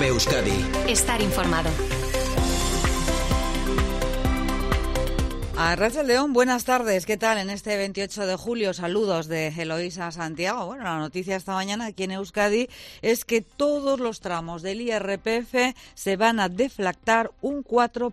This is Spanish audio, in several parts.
Cope Euskadi. Estar informado. Arratsaldeon, buenas tardes. ¿Qué tal en este 28 de julio? Saludos de Eloísa Santiago. Bueno, la noticia esta mañana aquí en Euskadi es que todos los tramos del IRPF se van a deflactar un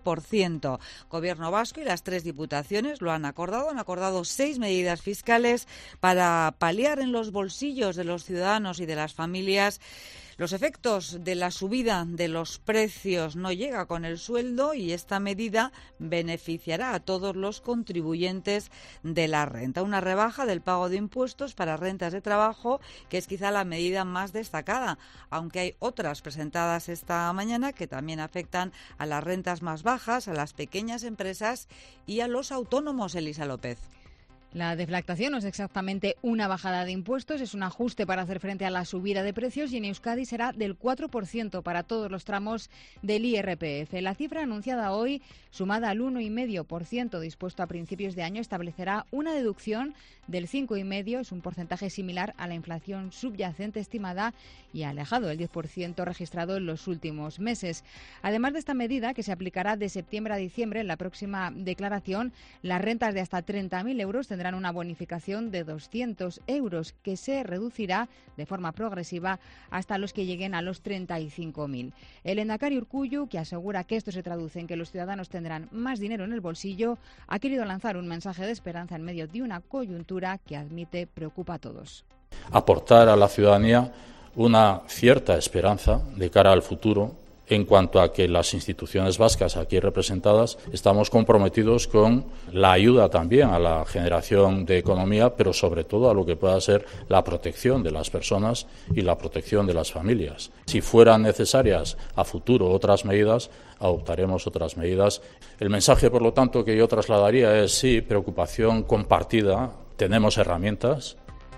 4%. Gobierno vasco y las 3 diputaciones lo han acordado. Han acordado 6 medidas fiscales para paliar en los bolsillos de los ciudadanos y de las familias los efectos de la subida de los precios. No llega con el sueldo y esta medida beneficiará a todos los contribuyentes de la renta. Una rebaja del pago de impuestos para rentas de trabajo, que es quizá la medida más destacada, aunque hay otras presentadas esta mañana que también afectan a las rentas más bajas, a las pequeñas empresas y a los autónomos. Elisa López. La deflactación no es exactamente una bajada de impuestos, es un ajuste para hacer frente a la subida de precios y en Euskadi será del 4% para todos los tramos del IRPF. La cifra anunciada hoy, sumada al 1,5% dispuesto a principios de año, establecerá una deducción del 5,5%, es un porcentaje similar a la inflación subyacente estimada y alejado del 10% registrado en los últimos meses. Además de esta medida, que se aplicará de septiembre a diciembre, en la próxima declaración, las rentas de hasta 30.000 euros tendrán una bonificación de 200 euros, que se reducirá de forma progresiva hasta los que lleguen a los 35.000. El Lehendakari Urkullu, que asegura que esto se traduce en que los ciudadanos tendrán más dinero en el bolsillo, ha querido lanzar un mensaje de esperanza en medio de una coyuntura que admite preocupa a todos. Aportar a la ciudadanía una cierta esperanza de cara al futuro en cuanto a que las instituciones vascas aquí representadas estamos comprometidos con la ayuda también a la generación de economía, pero sobre todo a lo que pueda ser la protección de las personas y la protección de las familias. Si fueran necesarias a futuro otras medidas, adoptaremos otras medidas. El mensaje, por lo tanto, que yo trasladaría es sí, preocupación compartida, tenemos herramientas.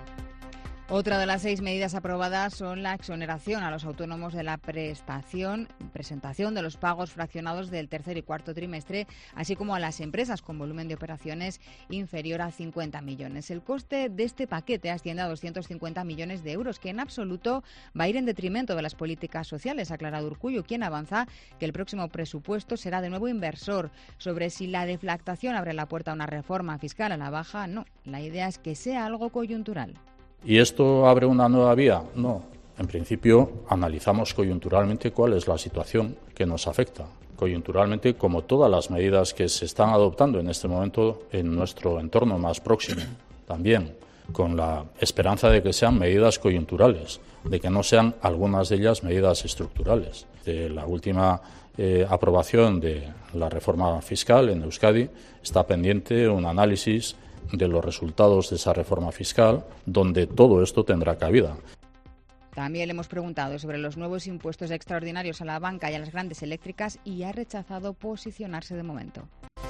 Otra de las 6 medidas aprobadas son la exoneración a los autónomos de la presentación de los pagos fraccionados del tercer y cuarto trimestre, así como a las empresas con volumen de operaciones inferior a 50 millones. El coste de este paquete asciende a 250 millones de euros, que en absoluto va a ir en detrimento de las políticas sociales, ha aclarado Urkullu, quien avanza que el próximo presupuesto será de nuevo inversor. Sobre si la deflactación abre la puerta a una reforma fiscal a la baja, no. La idea es que sea algo coyuntural. ¿Y esto abre una nueva vía? No. En principio, analizamos coyunturalmente cuál es la situación que nos afecta. Coyunturalmente, como todas las medidas que se están adoptando en este momento en nuestro entorno más próximo. También con la esperanza de que sean medidas coyunturales, de que no sean algunas de ellas medidas estructurales. De la última aprobación de la reforma fiscal en Euskadi está pendiente un análisis de los resultados de esa reforma fiscal, donde todo esto tendrá cabida. También le hemos preguntado sobre los nuevos impuestos extraordinarios a la banca y a las grandes eléctricas y ha rechazado posicionarse de momento.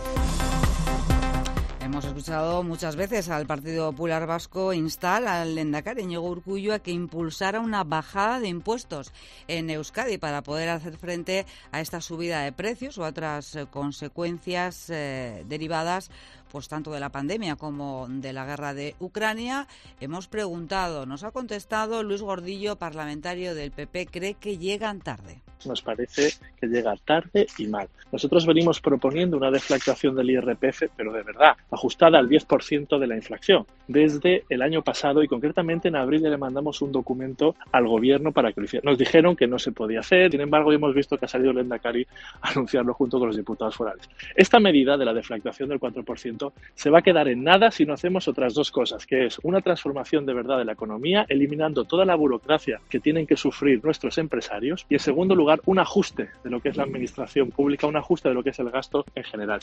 Hemos escuchado muchas veces al Partido Popular Vasco instar al Lehendakari Iñigo Urkullu a que impulsara una bajada de impuestos en Euskadi para poder hacer frente a esta subida de precios o a otras consecuencias derivadas pues tanto de la pandemia como de la guerra de Ucrania. Hemos preguntado, nos ha contestado Luis Gordillo, parlamentario del PP, cree que llegan tarde. Nos parece que llega tarde y mal. Nosotros venimos proponiendo una deflactación del IRPF, pero de verdad, ajustada al 10% de la inflación, desde el año pasado y concretamente en abril le mandamos un documento al gobierno para que lo hiciera. Nos dijeron que no se podía hacer, sin embargo hemos visto que ha salido el Lehendakari a anunciarlo junto con los diputados forales. Esta medida de la deflactación del 4% se va a quedar en nada si no hacemos otras dos cosas, que es una transformación de verdad de la economía, eliminando toda la burocracia que tienen que sufrir nuestros empresarios y, en segundo lugar, un ajuste de lo que es la administración pública, un ajuste de lo que es el gasto en general.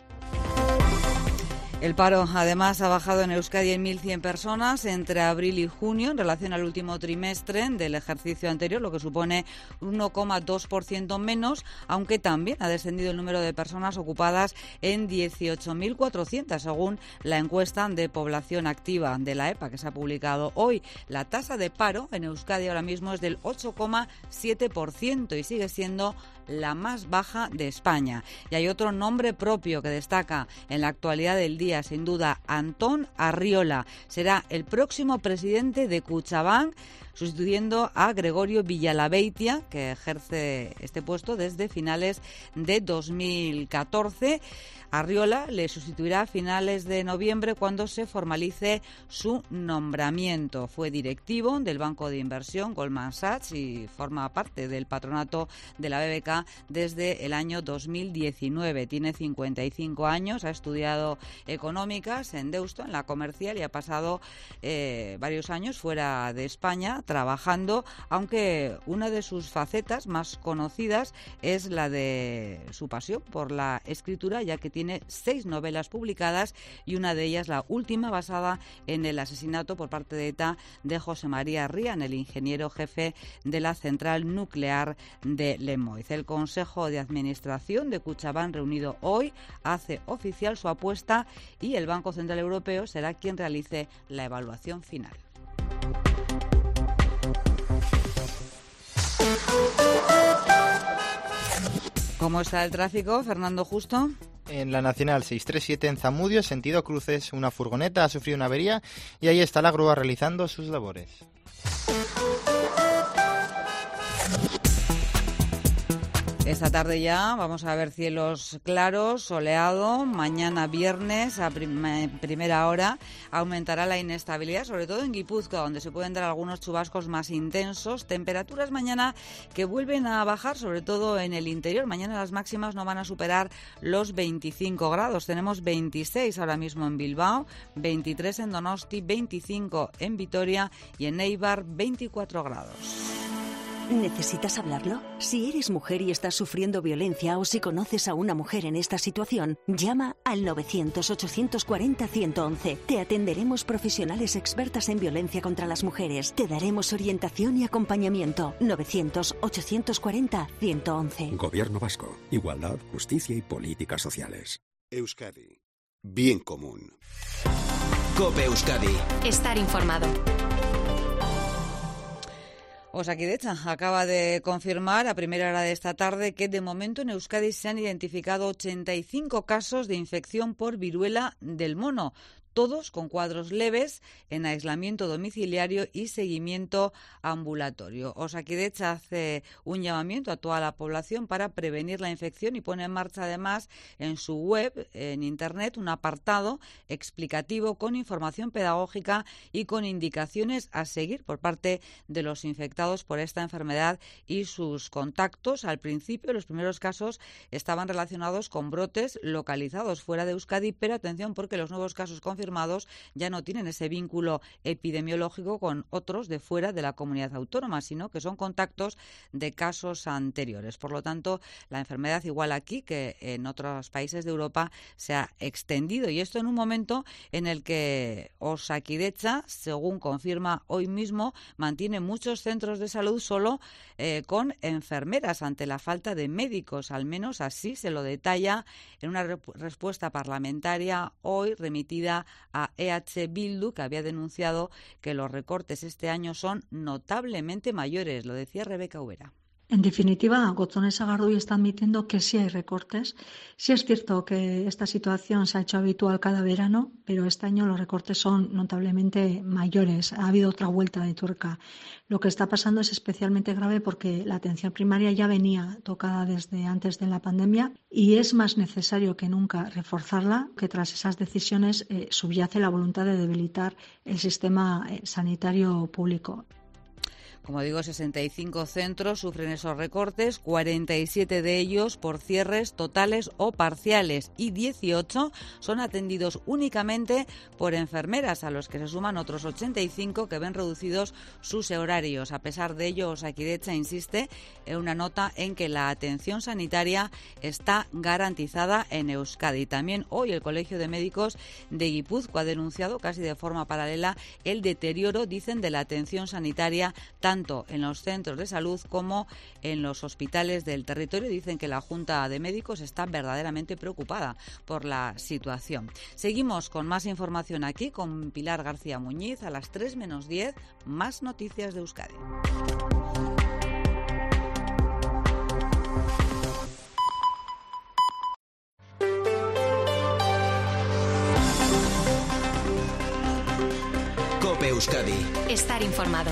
El paro, además, ha bajado en Euskadi en 1.100 personas entre abril y junio en relación al último trimestre del ejercicio anterior, lo que supone un 1,2% menos, aunque también ha descendido el número de personas ocupadas en 18.400, según la encuesta de población activa de la EPA que se ha publicado hoy. La tasa de paro en Euskadi ahora mismo es del 8,7% y sigue siendo la más baja de España. Y hay otro nombre propio que destaca en la actualidad del día día, sin duda, Antón Arriola. Será el próximo presidente de Kutxabank, sustituyendo a Gregorio Villalabeitia, que ejerce este puesto desde finales de 2014. Arriola le sustituirá a finales de noviembre cuando se formalice su nombramiento. Fue directivo del banco de inversión Goldman Sachs y forma parte del patronato de la BBK desde el año 2019. Tiene 55 años, ha estudiado económicas en Deusto, en la Comercial, y ha pasado varios años fuera de España trabajando, aunque una de sus facetas más conocidas es la de su pasión por la escritura, ya que tiene 6 novelas publicadas y una de ellas, la última, basada en el asesinato por parte de ETA de José María Ryan, el ingeniero jefe de la central nuclear de Lemoiz. El Consejo de Administración de Kutxabank, reunido hoy, hace oficial su apuesta y el Banco Central Europeo será quien realice la evaluación final. ¿Cómo está el tráfico, Fernando Justo? En la Nacional 637 en Zamudio, sentido cruces, una furgoneta ha sufrido una avería y ahí está la grúa realizando sus labores. Esta tarde ya vamos a ver cielos claros, soleado. Mañana viernes a primera hora aumentará la inestabilidad, sobre todo en Guipúzcoa, donde se pueden dar algunos chubascos más intensos. Temperaturas mañana que vuelven a bajar, sobre todo en el interior. Mañana las máximas no van a superar los 25 grados. Tenemos 26 ahora mismo en Bilbao, 23 en Donosti, 25 en Vitoria y en Eibar 24 grados. ¿Necesitas hablarlo? Si eres mujer y estás sufriendo violencia o si conoces a una mujer en esta situación, llama al 900-840-111. Te atenderemos profesionales expertas en violencia contra las mujeres. Te daremos orientación y acompañamiento. 900-840-111. Gobierno Vasco. Igualdad, justicia y políticas sociales. Euskadi. Bien común. COPE Euskadi. Estar informado. Osakidetza acaba de confirmar a primera hora de esta tarde que de momento en Euskadi se han identificado 85 casos de infección por viruela del mono, todos con cuadros leves, en aislamiento domiciliario y seguimiento ambulatorio. Osakidetza hace un llamamiento a toda la población para prevenir la infección y pone en marcha además en su web, en internet, un apartado explicativo con información pedagógica y con indicaciones a seguir por parte de los infectados por esta enfermedad y sus contactos. Al principio, los primeros casos estaban relacionados con brotes localizados fuera de Euskadi, pero atención porque los nuevos casos confirmados ya no tienen ese vínculo epidemiológico con otros de fuera de la comunidad autónoma, sino que son contactos de casos anteriores. Por lo tanto, la enfermedad, igual aquí que en otros países de Europa, se ha extendido, y esto en un momento en el que Osakidetza, según confirma hoy mismo, mantiene muchos centros de salud solo con enfermeras ante la falta de médicos. Al menos así se lo detalla en una respuesta parlamentaria hoy remitida a EH Bildu, que había denunciado que los recortes este año son notablemente mayores. Lo decía Rebeca Ubera. En definitiva, Gotzone Sagardui está admitiendo que sí hay recortes. Sí es cierto que esta situación se ha hecho habitual cada verano, pero este año los recortes son notablemente mayores. Ha habido otra vuelta de tuerca. Lo que está pasando es especialmente grave porque la atención primaria ya venía tocada desde antes de la pandemia y es más necesario que nunca reforzarla, que tras esas decisiones subyace la voluntad de debilitar el sistema sanitario público. Como digo, 65 centros sufren esos recortes, 47 de ellos por cierres totales o parciales y 18 son atendidos únicamente por enfermeras, a los que se suman otros 85 que ven reducidos sus horarios. A pesar de ello, Osakidetza insiste en una nota en que la atención sanitaria está garantizada en Euskadi. También hoy el Colegio de Médicos de Guipúzcoa ha denunciado casi de forma paralela el deterioro, dicen, de la atención sanitaria tanto en los centros de salud como en los hospitales del territorio. Dicen que la Junta de Médicos está verdaderamente preocupada por la situación. Seguimos con más información aquí con Pilar García Muñiz. A las 3 menos 10, más noticias de Euskadi. Euskadi. Estar informado.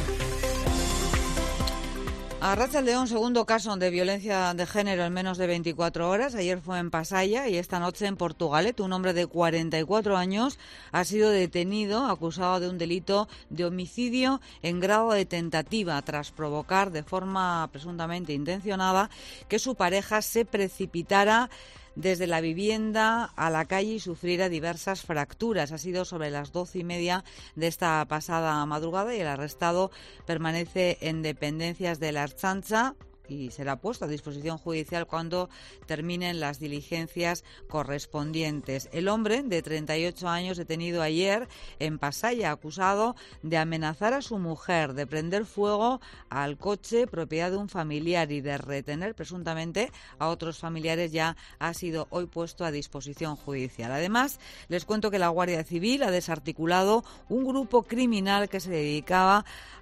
Arratsaldeon, segundo caso de violencia de género en menos de 24 horas. Ayer fue en Pasaia y esta noche en Portugalete. Un hombre de 44 años ha sido detenido acusado de un delito de homicidio en grado de tentativa tras provocar de forma presuntamente intencionada que su pareja se precipitara desde la vivienda a la calle y sufriera diversas fracturas. Ha sido sobre las 12:30 de esta pasada madrugada y el arrestado permanece en dependencias de la Ertzaintza y será puesto a disposición judicial cuando terminen las diligencias correspondientes. El hombre, de 38 años, detenido ayer en Pasaia, acusado de amenazar a su mujer, de prender fuego al coche propiedad de un familiar y de retener presuntamente a otros familiares, ya ha sido hoy puesto a disposición judicial. Además, les cuento que la Guardia Civil ha desarticulado un grupo criminal que se dedicaba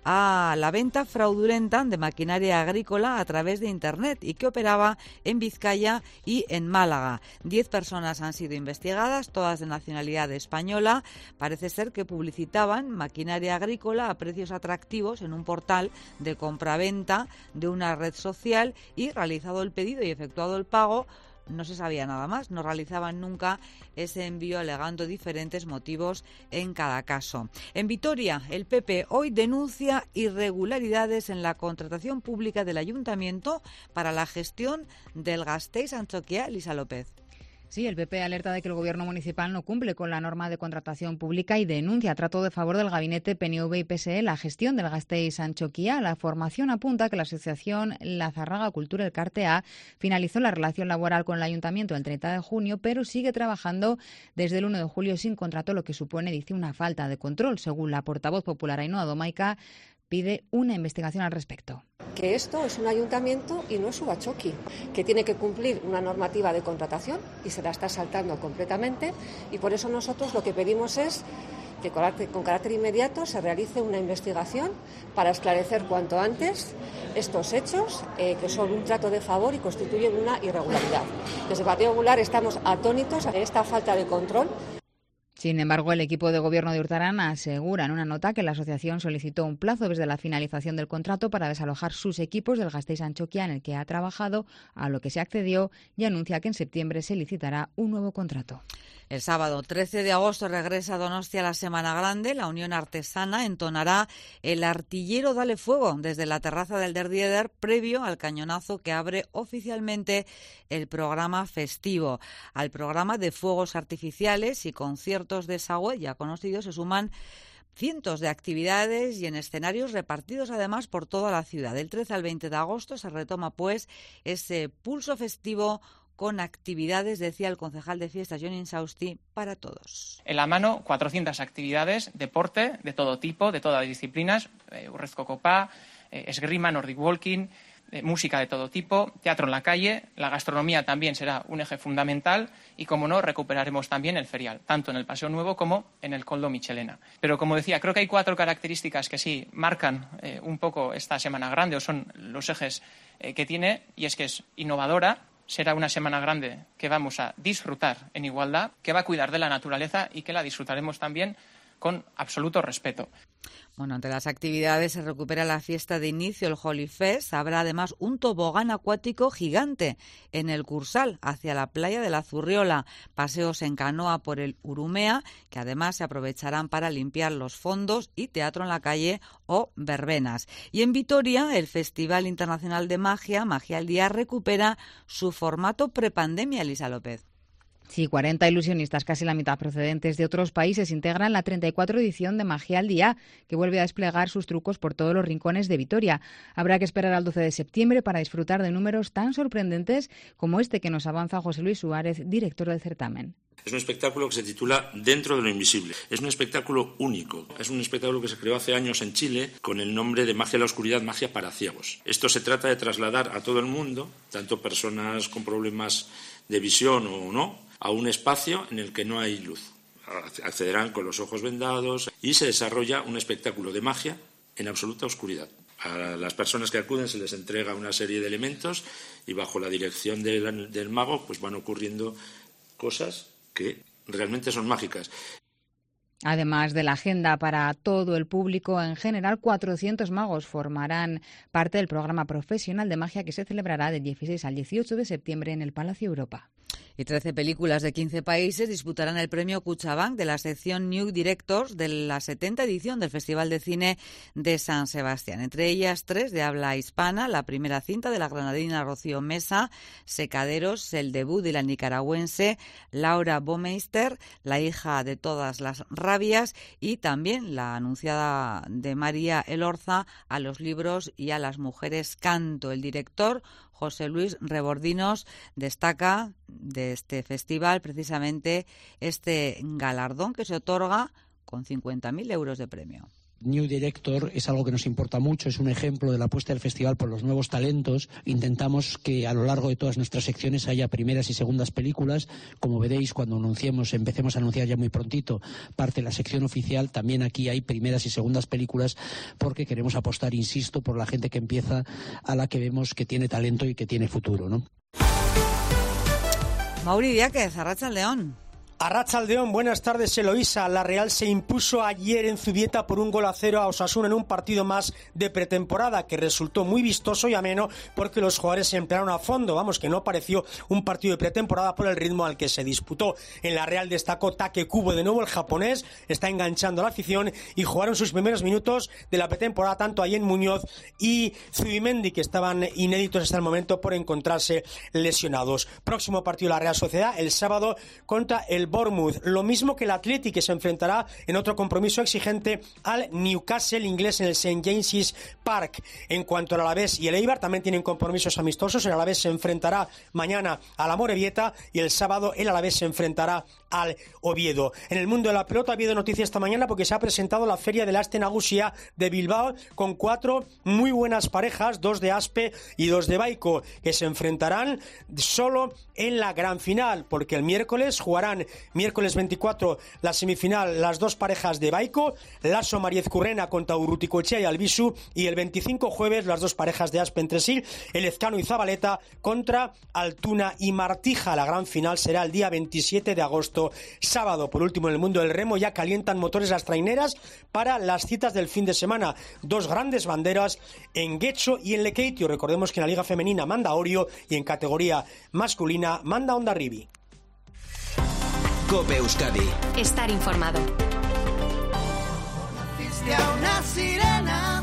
a la venta fraudulenta de maquinaria agrícola a través de Internet y que operaba en Vizcaya y en Málaga. 10 personas han sido investigadas, todas de nacionalidad española. Parece ser que publicitaban maquinaria agrícola a precios atractivos en un portal de compraventa de una red social y, realizado el pedido y efectuado el pago, no se sabía nada más, no realizaban nunca ese envío alegando diferentes motivos en cada caso. En Vitoria, el PP hoy denuncia irregularidades en la contratación pública del Ayuntamiento para la gestión del Gasteiz-Antxokia. Elisa López. Sí, el PP alerta de que el gobierno municipal no cumple con la norma de contratación pública y denuncia trato de favor del gabinete PNV y PSE la gestión del Gasteiz-Antxokia. La formación apunta que la asociación La Zarraga Cultura Elkartea finalizó la relación laboral con el ayuntamiento el 30 de junio, pero sigue trabajando desde el 1 de julio sin contrato, lo que supone, dice, una falta de control. Según la portavoz popular Ainhoa Domaica, pide una investigación al respecto. Que esto es un ayuntamiento y no es Ubachoki, que tiene que cumplir una normativa de contratación y se la está saltando completamente, y por eso nosotros lo que pedimos es que con carácter inmediato se realice una investigación para esclarecer cuanto antes estos hechos que son un trato de favor y constituyen una irregularidad. Desde el Partido Popular estamos atónitos a esta falta de control. Sin embargo, el equipo de gobierno de Hurtarán asegura en una nota que la asociación solicitó un plazo desde la finalización del contrato para desalojar sus equipos del Gasteiz-Antxokia en el que ha trabajado, a lo que se accedió, y anuncia que en septiembre se licitará un nuevo contrato. El sábado 13 de agosto regresa a Donostia la Semana Grande. La Unión Artesana entonará El Artillero Dale Fuego desde la terraza del Der Dieder, previo al cañonazo que abre oficialmente el programa festivo. Al programa de fuegos artificiales y conciertos de Sagüe ya conocidos se suman cientos de actividades y en escenarios repartidos además por toda la ciudad. Del 13 al 20 de agosto se retoma pues ese pulso festivo con actividades, decía el concejal de fiestas, Jon Insausti, para todos. En la mano, 400 actividades, deporte de todo tipo, de todas las disciplinas, urrezko kopa, esgrima, nordic walking, música de todo tipo, teatro en la calle, la gastronomía también será un eje fundamental y, como no, recuperaremos también el ferial, tanto en el Paseo Nuevo como en el Koldo Michelena. Pero, como decía, creo que hay 4 características que sí marcan un poco esta Semana Grande, o son los ejes que tiene, y es que es innovadora. Será una Semana Grande que vamos a disfrutar en igualdad, que va a cuidar de la naturaleza y que la disfrutaremos también con absoluto respeto. Bueno, entre las actividades se recupera la fiesta de inicio, el Holy Fest. Habrá además un tobogán acuático gigante en el Cursal, hacia la playa de la Zurriola. Paseos en canoa por el Urumea, que además se aprovecharán para limpiar los fondos, y teatro en la calle o verbenas. Y en Vitoria, el Festival Internacional de Magia, Magia al Día, recupera su formato prepandemia, Elisa López. Sí, 40 ilusionistas, casi la mitad procedentes de otros países, integran la 34 edición de Magia al Día, que vuelve a desplegar sus trucos por todos los rincones de Vitoria. Habrá que esperar al 12 de septiembre para disfrutar de números tan sorprendentes como este que nos avanza José Luis Suárez, director del certamen. Es un espectáculo que se titula Dentro de lo Invisible. Es un espectáculo único. Es un espectáculo que se creó hace años en Chile con el nombre de Magia a la Oscuridad, Magia para Ciegos. Esto se trata de trasladar a todo el mundo, tanto personas con problemas de visión o no, a un espacio en el que no hay luz. Accederán con los ojos vendados y se desarrolla un espectáculo de magia en absoluta oscuridad. A las personas que acuden se les entrega una serie de elementos y bajo la dirección del mago pues van ocurriendo cosas que realmente son mágicas. Además de la agenda para todo el público en general, 400 magos formarán parte del programa profesional de magia que se celebrará del 16 al 18 de septiembre en el Palacio Europa. Y 13 películas de 15 países disputarán el premio Cuchabank de la sección New Directors de la 70ª edición del Festival de Cine de San Sebastián. Entre ellas 3 de habla hispana, la primera cinta de la granadina Rocío Mesa, Secaderos, el debut de la nicaragüense Laura Baumeister, La hija de todas las rabias, y también la anunciada de María Elorza, A los libros y a las mujeres canto. El director José Luis Rebordinos destaca de este festival precisamente este galardón que se otorga con 50.000 euros de premio. New Director es algo que nos importa mucho, es un ejemplo de la apuesta del festival por los nuevos talentos. Intentamos que a lo largo de todas nuestras secciones haya primeras y segundas películas. Como veréis, cuando empecemos a anunciar ya muy prontito parte de la sección oficial, también aquí hay primeras y segundas películas, porque queremos apostar, insisto, por la gente que empieza, a la que vemos que tiene talento y que tiene futuro, ¿no? Mauri Díaz, Arratsaldeon. Arratsaldeon, buenas tardes, Eloísa. La Real se impuso ayer en Zubieta por 1-0 a Osasuna en un partido más de pretemporada que resultó muy vistoso y ameno porque los jugadores se emplearon a fondo. Vamos, que no pareció un partido de pretemporada por el ritmo al que se disputó. En la Real destacó Take Kubo, de nuevo el japonés, está enganchando a la afición y jugaron sus primeros minutos de la pretemporada tanto Ayen Muñoz y Zubimendi, que estaban inéditos hasta el momento por encontrarse lesionados. Próximo partido de la Real Sociedad el sábado contra el Bournemouth, lo mismo que el Athletic, que se enfrentará en otro compromiso exigente al Newcastle inglés en el St. James's Park. En cuanto al Alavés y el Eibar, también tienen compromisos amistosos. El Alavés se enfrentará mañana a la Amorebieta y el sábado el Alavés se enfrentará al Oviedo. En el mundo de la pelota ha habido noticias esta mañana porque se ha presentado la feria del Aste Nagusia de Bilbao con 4 muy buenas parejas, 2 de Aspe y 2 de Baico, que se enfrentarán solo en la gran final, porque el miércoles jugarán, miércoles 24, la semifinal, las 2 parejas de Baico, Lasso Mariez Currena contra Urruticoechea y Albisu, y el 25 jueves las 2 parejas de Aspe entre sí, el Ezcano y Zabaleta contra Altuna y Martija. La gran final será el día 27 de agosto, sábado. Por último, en el mundo del remo ya calientan motores las traineras para las citas del fin de semana. 2 grandes banderas en Guecho y en Lekeitio. Recordemos que en la Liga Femenina manda Orio y en categoría masculina manda Hondarribi. COPE Euskadi. Estar informado. Una sirena.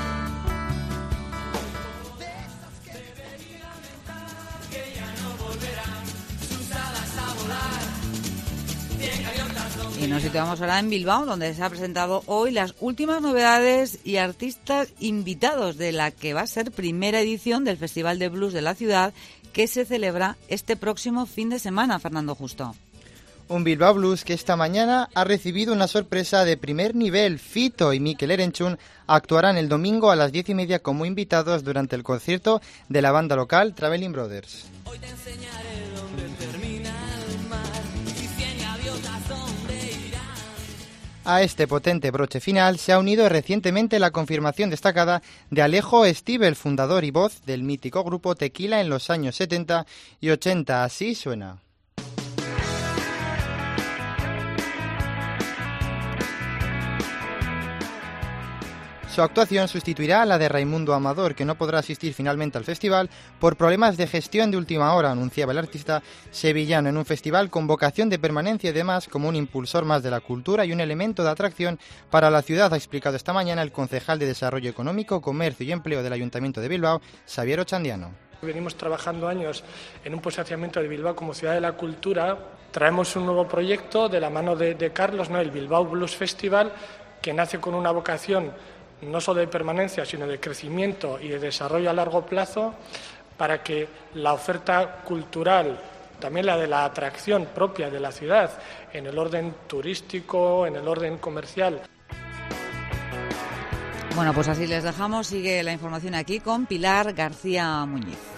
Y nos situamos ahora en Bilbao, donde se ha presentado hoy las últimas novedades y artistas invitados de la que va a ser primera edición del Festival de Blues de la ciudad, que se celebra este próximo fin de semana, Fernando Justo. Un Bilbao Blues que esta mañana ha recibido una sorpresa de primer nivel. Fito y Mikel Erenchun actuarán el domingo a las 10:30 como invitados durante el concierto de la banda local Traveling Brothers. Hoy te enseñaré dónde termina el mar y 100 gaviotas dónde irán. A este potente broche final se ha unido recientemente la confirmación destacada de Alejo Stivel, fundador y voz del mítico grupo Tequila en los años 70 y 80. Así suena. Su actuación sustituirá a la de Raimundo Amador, que no podrá asistir finalmente al festival por problemas de gestión de última hora, anunciaba el artista sevillano, en un festival con vocación de permanencia y demás como un impulsor más de la cultura y un elemento de atracción para la ciudad, ha explicado esta mañana el concejal de Desarrollo Económico, Comercio y Empleo del Ayuntamiento de Bilbao, Xavier Ochandiano. Venimos trabajando años en un posicionamiento de Bilbao como ciudad de la cultura. Traemos un nuevo proyecto de la mano de Carlos, el Bilbao Blues Festival, que nace con una vocación no solo de permanencia, sino de crecimiento y de desarrollo a largo plazo, para que la oferta cultural, también la de la atracción propia de la ciudad, en el orden turístico, en el orden comercial. Bueno, pues así les dejamos. Sigue la información aquí con Pilar García Muñiz.